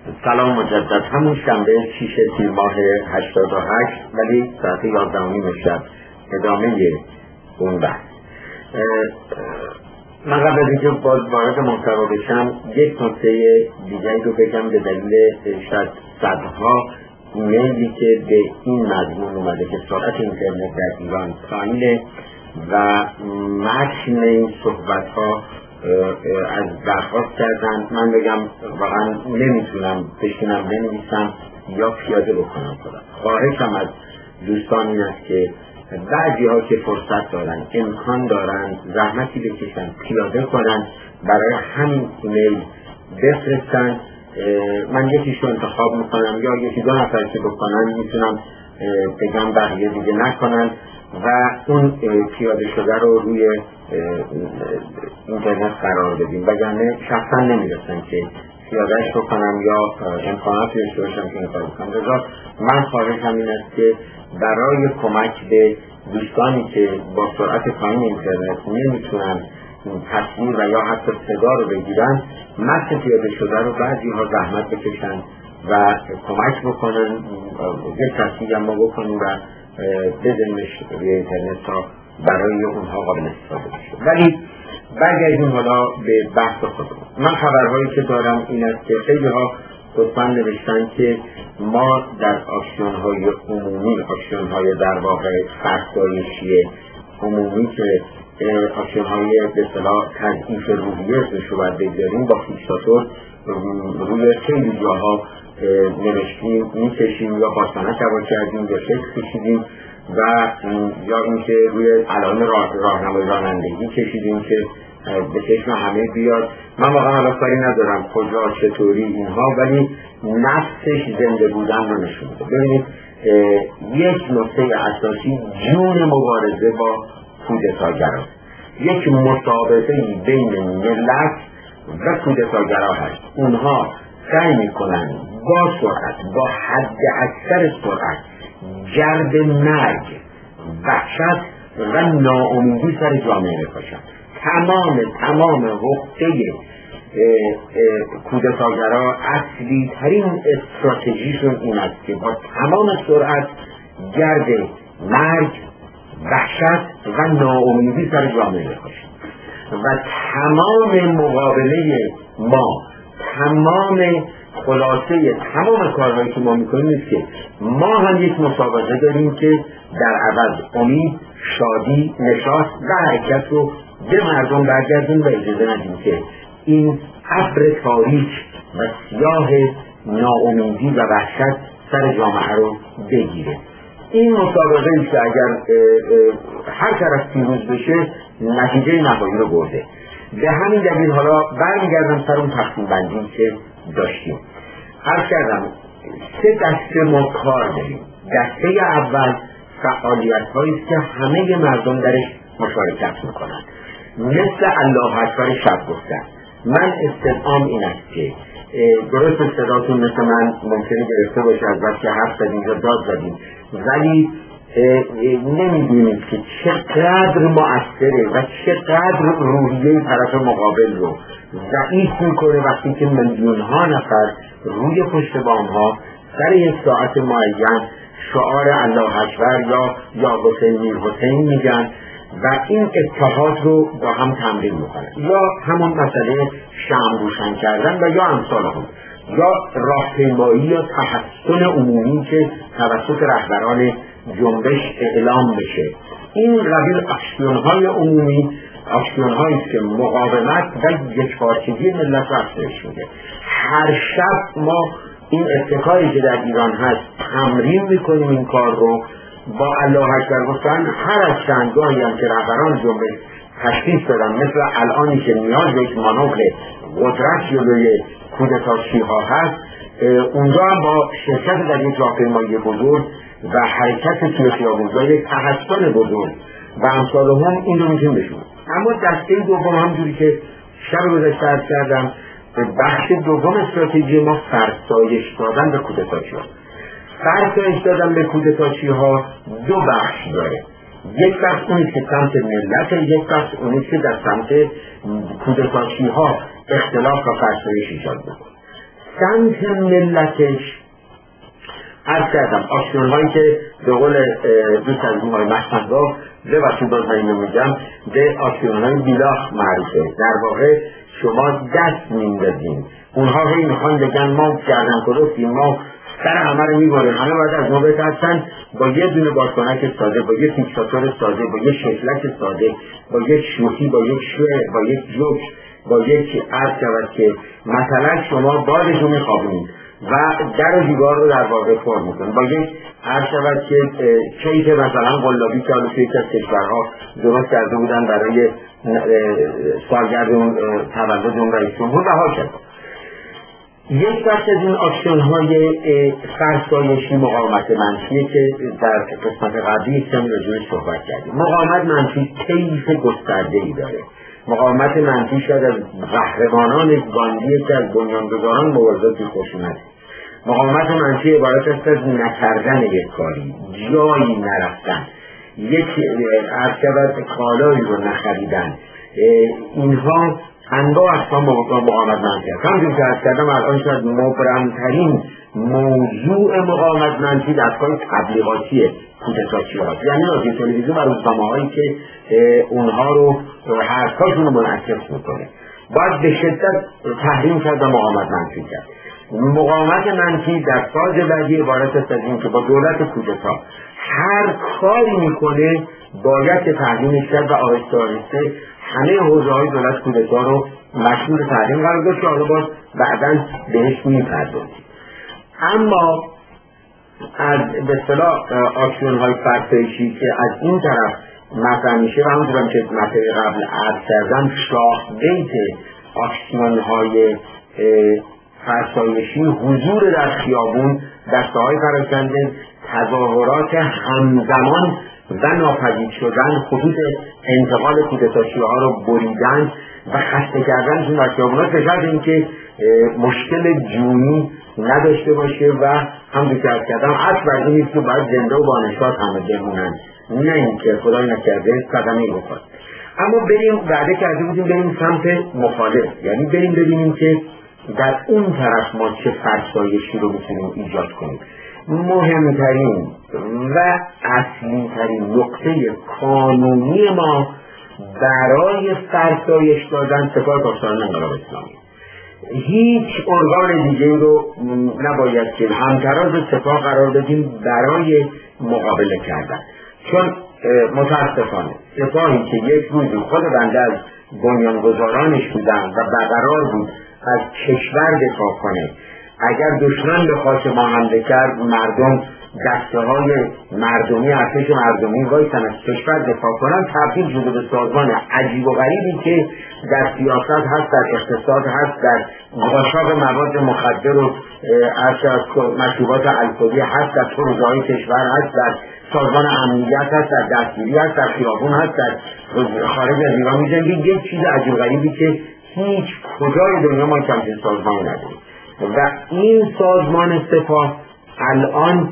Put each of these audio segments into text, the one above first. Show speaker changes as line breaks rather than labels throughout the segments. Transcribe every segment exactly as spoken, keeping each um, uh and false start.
سلام مجدد. همون شنبه شیش تیر ماه هشتاد و هشت ولی ساعت یازده و نیم شب ادامه اون بحث. من قبل از اینکه باز وارد محتوا بشم یک نکته دیگری رو بگم. به دلیل شاید صدها ایمیلی که به این مضمون اومده که سرعت اینترنت در ایران پایینه و متن این صحبت ها از درخواست کردن، من بگم واقعا نمیتونم بشینم بنویسم یا پیاده بکنم خودم. خواهشم از دوستان این است که بعضی ها که فرصت دارن، امکان دارن، زحمتی بکشن، پیاده کنن، برای همین ایمیل بفرستن. من یکیشو انتخاب میکنم یا یکی دو نفر که بکنن میتونم بگم بقیه دیگه نکنن و اون پیاده شده رو روی اینترنت قرار بدیم، وگرنه شخصا نمیرسن که پیادهش بکنم یا امکاناتی داشته باشم که این کار بکنم. لذا من خواهشم این است که برای کمک به دوستانی که با سرعت پایین اینترنت نمیتونن تصویر و یا حتی صدا رو بگیرن، متن پیاده شده رو بعضی ها زحمت بکشن و کمک بکنن، یک تصویر هم ما بکنیم و بزنیمش روی اینترنت تا برای اونها قابل استفاده بشه. ولی برگردیم حالا به بحث خودمون. من خبرهایی که دارم این است که خیلی ها لطفاً نوشتن که ما در آکسیون‌های عمومی، آکسیون‌های در واقع فرسایشی عمومی که آکسیون‌های به اصطلاح تضعیف روحیه اسمش رو باید بگذاریم، با فیکساتور روی خیلی جاها نوشتیم، میکشیم یا باستانه سوار کردیم یا شکل کشیدیم و یا اینکه روی علائم راهنمای رانندگی کشیدیم که به چشم همه بیاد. من واقعا حالا کاری ندارم کجا چطوری اینها، ولی نفسش زنده بودن رو نشون میده. ببینید یک نکته اساسی جون مبارزه با کودتاگرا، یک مسابقه بین ملت و کودتاگرا هست. اونها سعی میکنن با سرعت، با حد اکثر سرعت گرد مرگ، وحشت و ناامیدی سر جامعه بکشن. تمام تمام حقه کودتاگرا اصلی ترین استراتژیشون این است که با تمام سرعت گرد مرگ، وحشت و ناامیدی سر جامعه بکشن و تمام مقابله ما، تمام خلاصه تمام کارهایی که ما میکنیم است که ما هم یک مسابقه داریم که در عوض امید، شادی، نشاط و حرکت رو به مردم برگردیم و اجازه ندیم که این ابر تاریک و سیاه ناامیدی و وحشت سر جامعه رو بگیره. این مسابقه ای که اگر هر طرف پیروز بشه نتیجه نهایی رو برده. به همین دلیل حالا برمیگردم سر اون تقسیم بندی که داشتیم. هر کردم سه دسته ما کار داریم. دسته اول فعالیت هایی که همه مردم درش مشارکت میکنن، مثل الله اکبر شب گفتن. من استدعام این است که درست صداتون مثل من ممکنه گرفته باشه از بس که حرف زدیم یا داد زدیم، ولی نمیدونید که چقدر مؤثره و چقدر روحیه طرف مقابل رو ضعیف میکنه وقتی که میلیون ها نفر روی پشت بام ها سر یک ساعت معین شعار الله اکبر یا یا حسین میر حسین میگن و این اتحاد رو با هم تمرین میکنن، یا همون مسئله شمع روشن کردن و یا امثال هم، یا راهپیمایی یا تحسن عمومی که توسط رهبران جنبش اعلام بشه. این قبیل اکسیون‌های عمومی، اکسیون‌هایی که مقاومت و یکپارچگی ملت رو افزایش میده. هر شب ما این اتکایی که در ایران هست تمرین میکنیم این کار رو با الله اکبر گفتن. هر از چندگاهی هم که رهبران جنبش تشخیص دادن، مثل الانی که نیاز به یک مانور قدرت جلوی کودتاچی‌ها هست، اونجا هم با شرکت در یک راهپیمایی بزرگ و حرکت توی خیابون‌های یک تحسن بزرگ و امثال هم این رو میتونیم بشونیم. اما دسته دوم همجوری که شب گذشته عرض کردم، بخش دوم استراتژی ما فرسایش دادن به کودتاچی‌ها. فرسایش دادن به کودتاچی‌ها دو بخش داره. یک بخش اونی که سمت ملت، یک بخش اونی که در سمت کودتاچی‌ها اختلاف و فرسایش ایجاد بکنه. سمت ملتش عرض کردم آکسیون هایی که به قول دوست از این های محمد گفت به بخشی باز من اینو میگم به آکسیون های بیلاخ معروفه. در واقع شما دست میندازین، اونها هی میخوان بگن ما گردن کلفتیم، ما سر همه رو میباریم، همه باید از ما بترسن. با یه دونه بادکنک ساده، با یه فیکساتور ساده، با یه شکلک ساده، با یک شوخی، با یک شعر، با یک جوک، با یک عرض شود که مثلا شما بادش رو میخوابونید و در و دیوار رو در واقع فرم میکنید، با یک عرض شود که کیک مثلا قلابی که حالا توی یک از کشورها درست کرده بودن برای سالگرد اون تولد اون رئیس جمهور رها کرد. یک بخش از این آکسیون های فرسایشی مقاومت منفیه که در قسمت قبلی کمی راجعش صحبت کردیم. مقاومت منفی طیف گسترده‌ای داره. مقاومت منفی شاید از قهرمانان گاندی که از بنیانگذاران مبارزات خشونت. مقاومت منفی عبارت است از نکردن یک کاری، جایی نرفتن، یک عرض کالایی رو نخریدن. اینها انواع اقسام مقاومت منفی هست. همونجور که عرض کردم الان شاید مبرمترین موضوع مقاومت منفی دستگاه تبلیغاتی کودتاچی هاست، یعنی رادیو تلویزیون و روزنامه‌هایی که اونها رو حرفاشون رو منعکس میکنه. باید به شدت تحریم کرد و مقاومت منفی کرد. مقاومت منفی در فاز بعدی عبارت است از این که با دولت کودتا هر کاری میکنه باید که تحریمش کرد و آهسته آهسته همه حوزه‌های دولت کودتا رو مشمول تحریم قرار داد که حالا باز بعداً بهش میپردازیم. اما از به اصطلاح آکسیون های فرسایشی که از این طرف مطرح میشه و همونطورم که مطرح قبل عرض کردم، شاه بیت آکسیون های فرسایشی حضور در خیابون، دسته های پراکنده، تظاهرات همزمان و ناپدید شدن، خطوط انتقال کودتاچی‌ها رو بریدن و خسته کردنشون در خیابونات به شرط اینکه مشکل جونی نداشته باشه و همونطور که عرض کردم اصل بر این نیست که باید زنده و بانشاد همه بمونن، نه اینکه خدای نکرده صدمه بخورد. اما بریم وعده کرده بودیم بریم سمت مخالف، یعنی بریم ببینیم که در اون طرف ما چه فرسایشی رو میتونیم ایجاد کنیم. مهمترین و اصلیترین نقطه قانونی ما برای فرسایش دادن سپاه پاسداران انقلاب اسلامی. هیچ ارگان دیگه رو نباید که همتراز سپاه قرار بدیم برای مقابله کردن، چون متاسفانه سپاهی که یک روزی خود بنده از بنیانگذارانش بودن و برقرار بود از کشور دفاع کنه، اگر دشمن به خاک ما حمله کرد مردم دسته های مردمی ارتش مردمی وایسن از کشور دفاع کنن، تبدیل شده به سازمان عجیب و غریبی که در سیاست هست، در اقتصاد هست، در قاچاق مواد مخدر و مشروبات الکلی هست، در حوزه‌های کشور هست، در سازمان امنیت هست، در دستگیری هست، در خیابون هست، در خارج از ایران می‌جنگه. یک چیز عجیب غریبی که هیچ کجای دنیا ما چنین سازمانی نداریم و این سازمان سپاه الان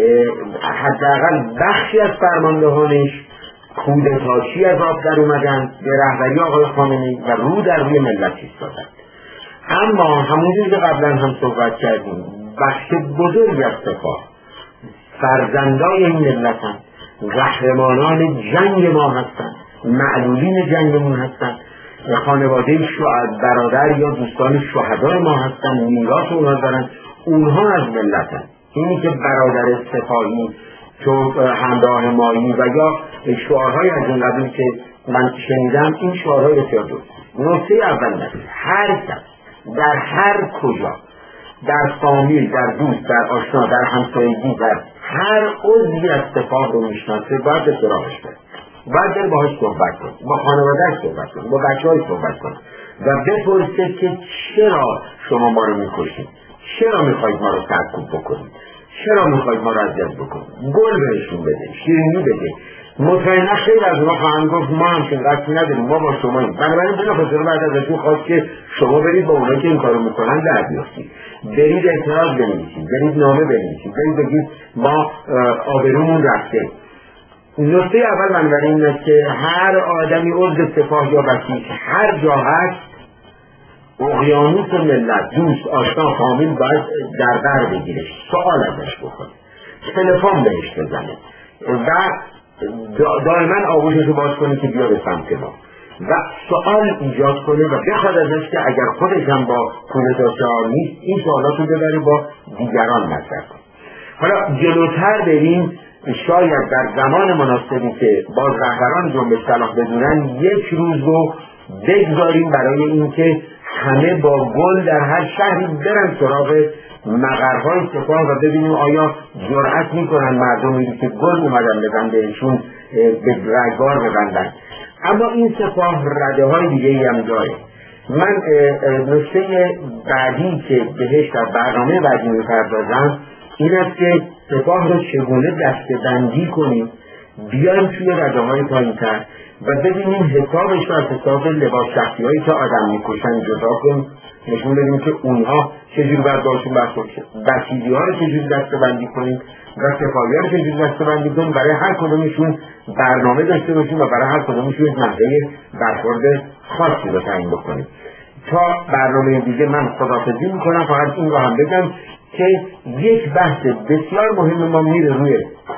حداقل بخشی از فرماندهانش کودتاچی از آب در اومدن به رهبری آقای خامنه‌ای و رو در روی ملت ایستادن. اما همونجوری که قبلا هم صحبت کردیم بخش بزرگی از سپاه فرزندای این ملتن، قهرمانان جنگ ما هستن، معلولین جنگمون هستن، خانواده شهدا برادر یا دوستان شهدای ما هستن، میراث اونها دارن، اونها از ملتن. اینی که برادر سپاهی تو همراه مایی و یا شعارهای از این قبیل که من شنیدم، این شعارهای بسیار درست. نکته اول نبید هر کس در هر کجا، در فامیل، در دوست، در آشنا، در همسایگی، در هر عضوی از سپاه رو میشناسه باید به سراغش بره، باید بره باهاش صحبت کن، با خانواده‌اش صحبت کن، با بچه‌هاش صحبت کن و بپرسه که چرا شما ما رو میکشید، چرا میخواید ما رو سرکوب بکنید، چرا میخواید ما رو اذیت بکنید. گل بهشون بده، شیرینی بده. مطمئنا خیلی از اونها خواهند گفت ما همچین قصدی نداریم، ما با شماییم. بنابراین بلافاصله بعد ازشون خواست که شما برید با اونایی که این کارو میکنن در بیافتید، برید اعتراض بنویسید، برید نامه بنویسید، برید بگید ما آبرومون رفته. نکته اول بنابراین این است که هر آدمی عضو سپاه یا بسیج هر جا هست اقیانوس ملت، دوست، آشنا، فامیل باید در بر بگیره، سوال ازش بکنه، تلفن بهش بزنه و دائما آغوشش رو باز کنه که بیا به سمت ما و سوال ایجاد کنه و بخواد ازش که اگر خودش هم با کودتاچار نیست این سوالات رو ببره با دیگران مطرح کنه. حالا جلوتر بریم، شاید در زمان مناسبی که باز رهبران جنبش صلاح بدونن یک روز رو بگذاریم برای اینکه همه با گل در هر شهری برن سراغ مقرهای سپاه و ببینیم آیا جرأت میکنن مردمی که گل اومدن بدن بهشون به رگبار ببندن. اما این سپاه رده های دیگه ای هم داره. من نکته بعدی که بهش در برنامه بعدی میپردازم این است که سپاه رو چگونه دسته‌بندی کنیم، بیایم توی رده های پایین‌تر و ببینیم حسابش رو از حساب لباس شخصی هایی که آدم میکشن جدا کنیم، نشون بدیم که اونها چجوری باید باشون برخورد شه، بسیجی ها رو چجوری دسته‌بندی کنیم و سپاهی ها رو چجوری دسته‌بندی کنیم، برای هر کدومشون برنامه داشته باشیم و برای هر کدومشون نحوه برخورد خاصی رو تعیین بکنیم. تا برنامه دیگه من خداحافظی میکنم. فقط این رو هم بگم که یک بحث بسیار مهم ما میره روی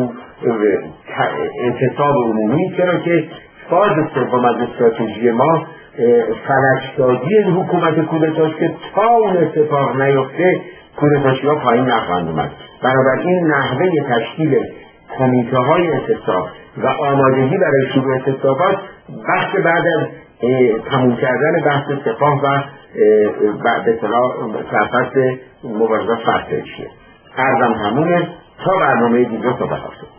اعتصاب عمومی، چرا که فاز سوم از استراتژی ما فلج‌سازی حکومت کودتاست که تا اون اتفاق نیفته کودتاشی‌ها پایین نخواهند اومد. بنابراین نحوه تشکیل کمیته های اعتصاب و آمادگی برای شروع اعتصابات بخش بعد از تموم کردن بحث سپاه و به اصطلاح سرفصل مبارزات فرسایشیه. عرضم همونه تا برنامه دیگه صحبت هست.